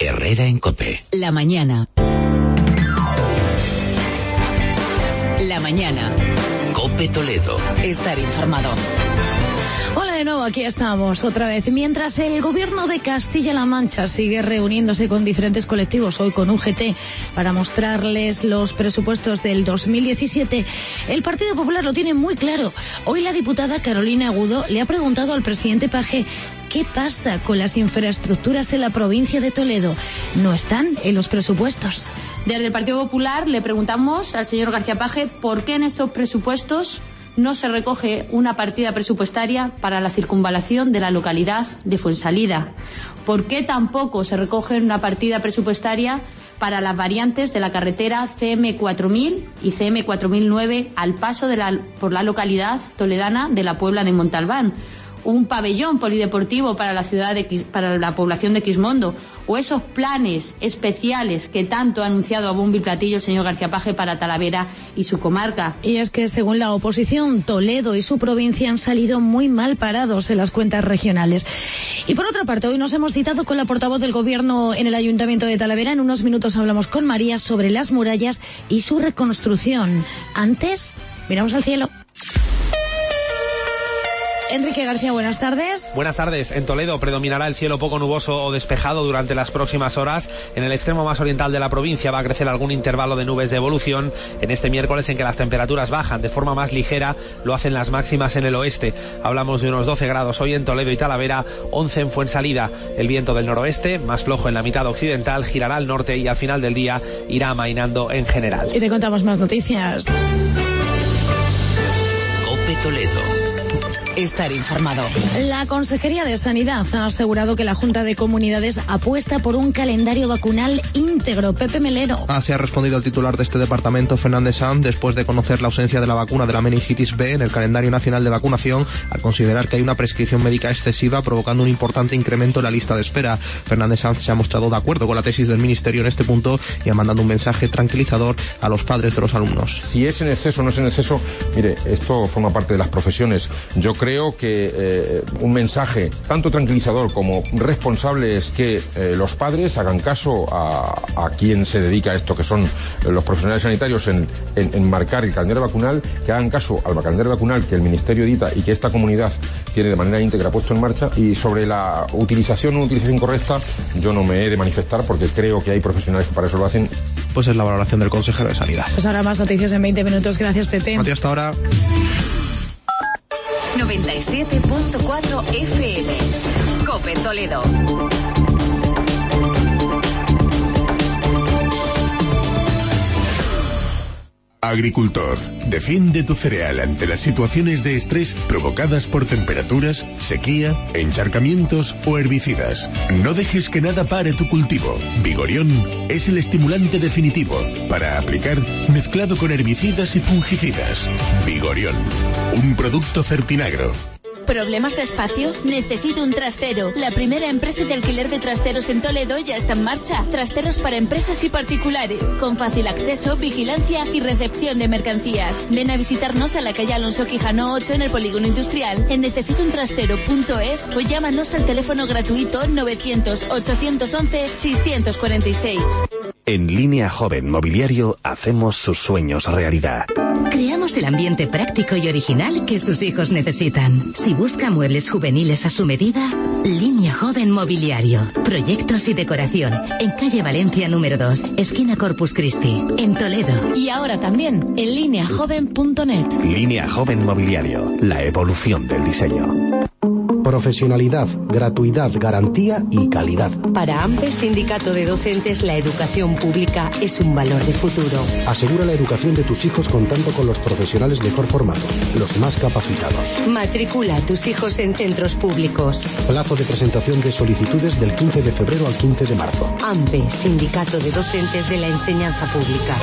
Herrera en COPE. La mañana. La mañana. COPE Toledo. Estar informado. Hola de nuevo, aquí estamos otra vez. Mientras el gobierno de Castilla-La Mancha sigue reuniéndose con diferentes colectivos, hoy con UGT, para mostrarles los presupuestos del 2017, el Partido Popular lo tiene muy claro. Hoy la diputada Carolina Agudo le ha preguntado al presidente Page qué pasa con las infraestructuras en la provincia de Toledo. No están en los presupuestos. Desde el Partido Popular le preguntamos al señor García Page por qué en estos presupuestos no se recoge una partida presupuestaria para la circunvalación de la localidad de Fuensalida. ¿Por qué tampoco se recoge una partida presupuestaria para las variantes de la carretera CM4000 y CM4009 al paso por la localidad toledana de la Puebla de Montalbán? Un pabellón polideportivo para para la población de Quismondo, o esos planes especiales que tanto ha anunciado a bombo y platillo el señor García Page para Talavera y su comarca. Y es que, según la oposición, Toledo y su provincia han salido muy mal parados en las cuentas regionales. Y por otra parte, hoy nos hemos citado con la portavoz del Gobierno en el Ayuntamiento de Talavera. En unos minutos hablamos con María sobre las murallas y su reconstrucción. Antes, miramos al cielo. Enrique García, buenas tardes. Buenas tardes. En Toledo predominará el cielo poco nuboso o despejado durante las próximas horas. En el extremo más oriental de la provincia va a crecer algún intervalo de nubes de evolución en este miércoles, en que las temperaturas bajan de forma más ligera. Lo hacen las máximas en el oeste. Hablamos de unos 12 grados hoy en Toledo y Talavera, 11 en Fuensalida. El viento del noroeste, más flojo en la mitad occidental, girará al norte y al final del día irá amainando en general. Y te contamos más noticias. COPE Toledo. Estar informado. La Consejería de Sanidad ha asegurado que la Junta de Comunidades apuesta por un calendario vacunal íntegro. Pepe Melero. Así ha respondido el titular de este departamento, Fernández Sanz, después de conocer la ausencia de la vacuna de la meningitis B en el calendario nacional de vacunación, al considerar que hay una prescripción médica excesiva, provocando un importante incremento en la lista de espera. Fernández Sanz se ha mostrado de acuerdo con la tesis del Ministerio en este punto y ha mandado un mensaje tranquilizador a los padres de los alumnos. Si es en exceso o no es en exceso, mire, esto forma parte de las profesiones. Yo creo que un mensaje tanto tranquilizador como responsable es que los padres hagan caso a quien se dedica a esto, que son los profesionales sanitarios, en marcar el calendario vacunal, que hagan caso al calendario vacunal que el Ministerio edita y que esta comunidad tiene de manera íntegra puesto en marcha. Y sobre la utilización o no utilización correcta, yo no me he de manifestar porque creo que hay profesionales que para eso lo hacen. Pues es la valoración del consejero de Sanidad. Pues ahora más noticias en 20 minutos. Gracias, Pepe. A ti hasta ahora. 97.4 FM. COPE Toledo. Agricultor, defiende tu cereal ante las situaciones de estrés provocadas por temperaturas, sequía, encharcamientos o herbicidas. No dejes que nada pare tu cultivo. Vigorión es el estimulante definitivo para aplicar mezclado con herbicidas y fungicidas. Vigorión, un producto Certinagro. ¿Problemas de espacio? Necesito un trastero. La primera empresa de alquiler de trasteros en Toledo ya está en marcha. Trasteros para empresas y particulares, con fácil acceso, vigilancia y recepción de mercancías. Ven a visitarnos a la calle Alonso Quijano 8 en el Polígono Industrial, en necesitountrastero.es, o llámanos al teléfono gratuito 900-811-646. En Línea Joven Mobiliario hacemos sus sueños realidad. Creamos el ambiente práctico y original que sus hijos necesitan. Si busca muebles juveniles a su medida, Línea Joven Mobiliario. Proyectos y decoración. En calle Valencia número 2, esquina Corpus Christi, en Toledo. Y ahora también en lineajoven.net. Línea Joven Mobiliario. La evolución del diseño. Profesionalidad, gratuidad, garantía y calidad. Para AMPE, Sindicato de Docentes, la educación pública es un valor de futuro. Asegura la educación de tus hijos contando con los profesionales mejor formados, los más capacitados. Matricula a tus hijos en centros públicos. Plazo de presentación de solicitudes del 15 de febrero al 15 de marzo. AMPE, Sindicato de Docentes de la Enseñanza Pública.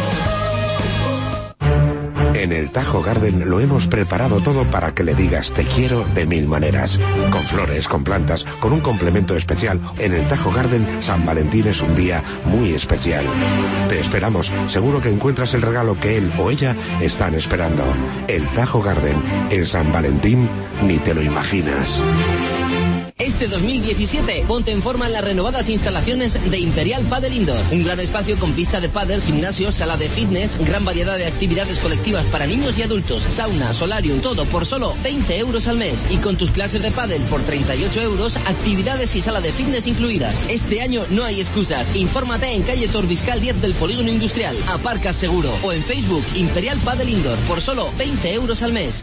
En el Tajo Garden lo hemos preparado todo para que le digas te quiero de mil maneras. Con flores, con plantas, con un complemento especial. En el Tajo Garden, San Valentín es un día muy especial. Te esperamos. Seguro que encuentras el regalo que él o ella están esperando. El Tajo Garden, en San Valentín, ni te lo imaginas. Este 2017, ponte en forma en las renovadas instalaciones de Imperial Padel Indoor. Un gran espacio con pista de pádel, gimnasio, sala de fitness, gran variedad de actividades colectivas para niños y adultos, sauna, solarium, todo por solo 20 euros al mes. Y con tus clases de pádel por 38 euros, actividades y sala de fitness incluidas. Este año no hay excusas. Infórmate en calle Torbiscal 10 del Polígono Industrial. Aparcas seguro. O en Facebook, Imperial Padel Indoor, por solo 20 euros al mes.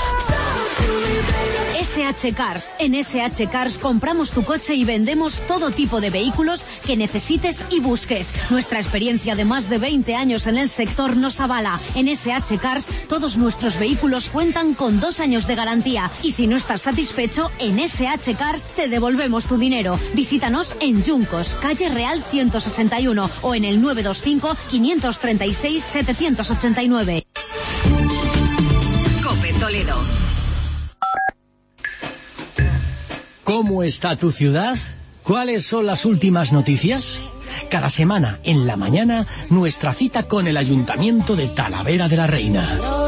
SH Cars. En SH Cars compramos tu coche y vendemos todo tipo de vehículos que necesites y busques. Nuestra experiencia de más de 20 años en el sector nos avala. En SH Cars todos nuestros vehículos cuentan con 2 años de garantía. Y si no estás satisfecho, en SH Cars te devolvemos tu dinero. Visítanos en Yuncos, calle Real 161 o en el 925 536 789. COPE Toledo. ¿Cómo está tu ciudad? ¿Cuáles son las últimas noticias? Cada semana, en la mañana, nuestra cita con el Ayuntamiento de Talavera de la Reina.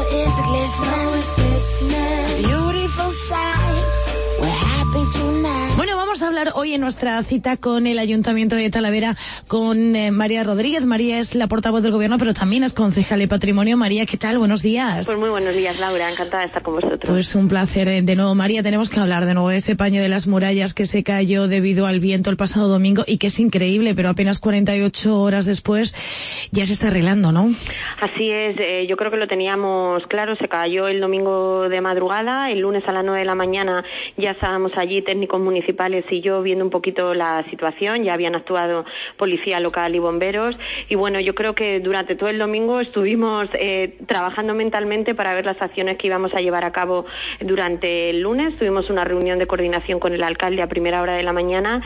Bueno, vamos a hablar hoy en nuestra cita con el Ayuntamiento de Talavera con María Rodríguez. María es la portavoz del Gobierno, pero también es concejal de Patrimonio. María, ¿qué tal? Buenos días. Pues muy buenos días, Laura. Encantada de estar con vosotros. Pues un placer de nuevo. María, tenemos que hablar de nuevo de ese paño de las murallas que se cayó debido al viento el pasado domingo y que es increíble, pero apenas 48 horas después ya se está arreglando, ¿no? Así es. Yo creo que lo teníamos claro. Se cayó el domingo de madrugada. El lunes a las 9 de la mañana ya estábamos allí, técnicos municipales y yo, viendo un poquito la situación. Ya habían actuado policía local y bomberos. Y bueno, yo creo que durante todo el domingo estuvimos trabajando mentalmente para ver las acciones que íbamos a llevar a cabo durante el lunes. Tuvimos una reunión de coordinación con el alcalde a primera hora de la mañana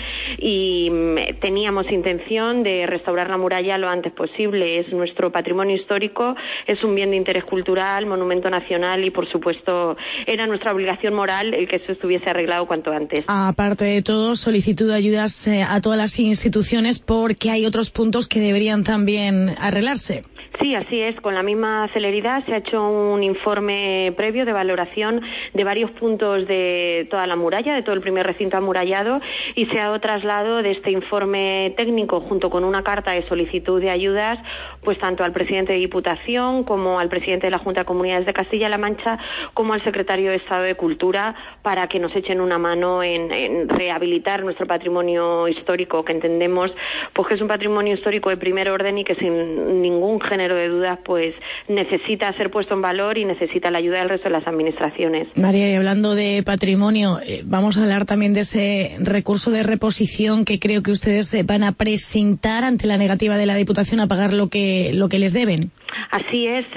y teníamos intención de restaurar la muralla lo antes posible. Es nuestro patrimonio histórico, es un bien de interés cultural, monumento nacional y, por supuesto, era nuestra obligación moral el que eso estuviese arreglado cuanto antes. Aparte de todo, solicitud de ayudas a todas las instituciones porque hay otros puntos que deberían también arreglarse. Sí, así es. Con la misma celeridad se ha hecho un informe previo de valoración de varios puntos de toda la muralla, de todo el primer recinto amurallado, y se ha dado traslado de este informe técnico junto con una carta de solicitud de ayudas, pues tanto al presidente de Diputación como al presidente de la Junta de Comunidades de Castilla-La Mancha como al secretario de Estado de Cultura, para que nos echen una mano en rehabilitar nuestro patrimonio histórico, que entendemos pues que es un patrimonio histórico de primer orden y que sin ningún género de dudas pues necesita ser puesto en valor y necesita la ayuda del resto de las administraciones. María, y hablando de patrimonio, vamos a hablar también de ese recurso de reposición que creo que ustedes van a presentar ante la negativa de la Diputación a pagar lo que les deben. Así es.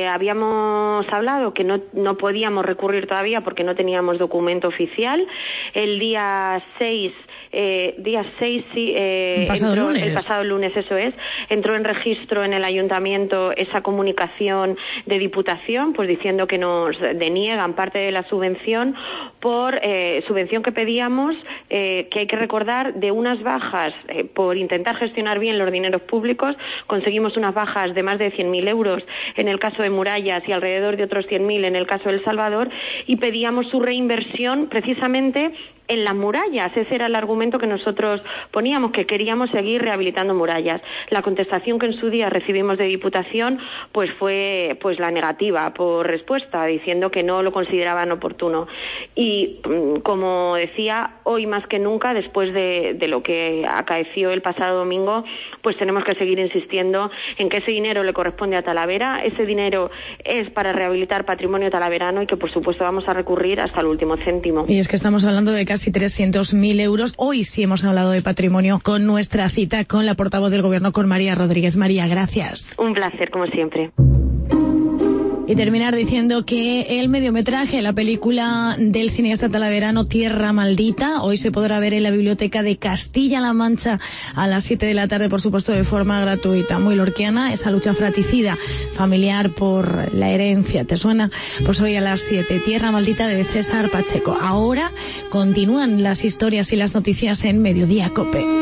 Habíamos hablado que no podíamos recurrir todavía porque no teníamos documento oficial. El día 6 el pasado lunes, eso es, entró en registro en el ayuntamiento esa comunicación de Diputación, pues diciendo que nos deniegan parte de la subvención por subvención que pedíamos, que hay que recordar, de unas bajas por intentar gestionar bien los dineros públicos. Conseguimos unas bajas de más de 100.000 euros en el caso de Murallas y alrededor de otros 100.000 en el caso de El Salvador, y pedíamos su reinversión precisamente en las murallas. Ese era el argumento que nosotros poníamos, que queríamos seguir rehabilitando murallas. La contestación que en su día recibimos de Diputación pues fue pues la negativa por respuesta, diciendo que no lo consideraban oportuno. Y como decía, hoy más que nunca, después de lo que acaeció el pasado domingo, pues tenemos que seguir insistiendo en que ese dinero le corresponde a Talavera, ese dinero es para rehabilitar patrimonio talaverano y que por supuesto vamos a recurrir hasta el último céntimo. Y es que estamos hablando de casi 300.000 euros. Hoy sí hemos hablado de patrimonio con nuestra cita con la portavoz del Gobierno, con María Rodríguez. María, gracias. Un placer, como siempre. Y terminar diciendo que el mediometraje, la película del cineasta talaverano Tierra Maldita, hoy se podrá ver en la Biblioteca de Castilla-La Mancha a las 7 de la tarde, por supuesto de forma gratuita. Muy lorquiana, esa lucha fratricida, familiar por la herencia. ¿Te suena? Pues hoy a las 7, Tierra Maldita de César Pacheco. Ahora continúan las historias y las noticias en Mediodía COPE.